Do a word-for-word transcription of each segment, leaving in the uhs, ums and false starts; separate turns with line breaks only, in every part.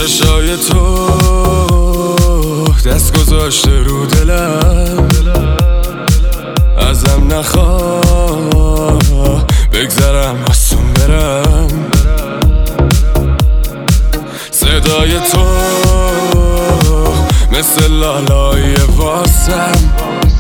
چشای تو دست گذاشته رو دلم، ازم نخواه بگذرم آسون برم. صدای تو مثل لالای واسم،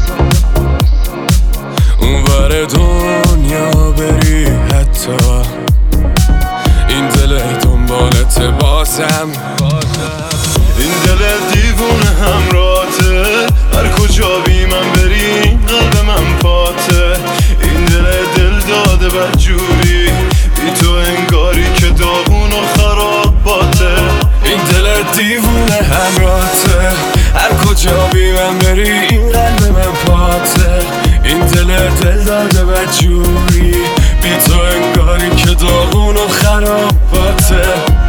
اون ور دنیا بری حتی این دل دنبالت بازم.
این دل دیوونه همراته، هر کجا بی من بری قلب من پاته. این دل دل داده بدجوری، بی تو انگاری که داغون و خراباته.
این دل دیوونه همراته، هر کجا بی من بری این قلب من پاته. این دل دل داده بدجوری، بی تو انگاری که داغون و خراباته.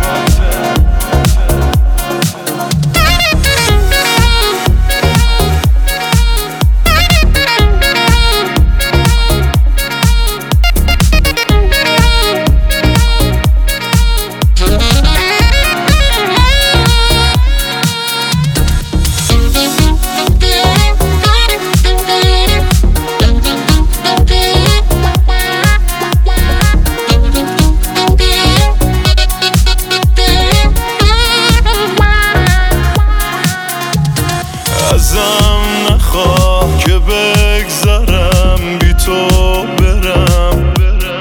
ازم نخواه که بگذرم بی تو برم،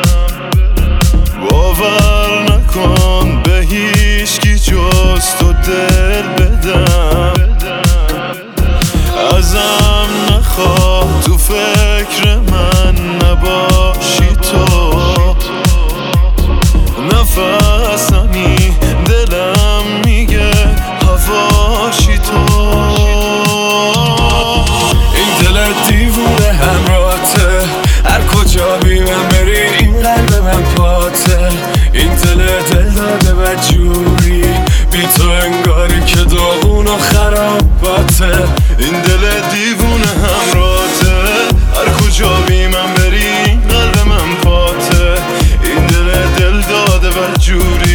باور نکن به هیچکی جز تو دل بدم. ازم نخواه تو فکر من نباشی تو، نفسمی دلم میگه هواشی تو.
دیوونه همراته، هر کجا بی من بری این قلب من پاته. این دل دل داده بدجوری، بی تو انگاری که داغون و خراباته.
این دل دیوونه همراته، هر کجا بی من بری قلب من پاته. این دل دل داده بدجوری،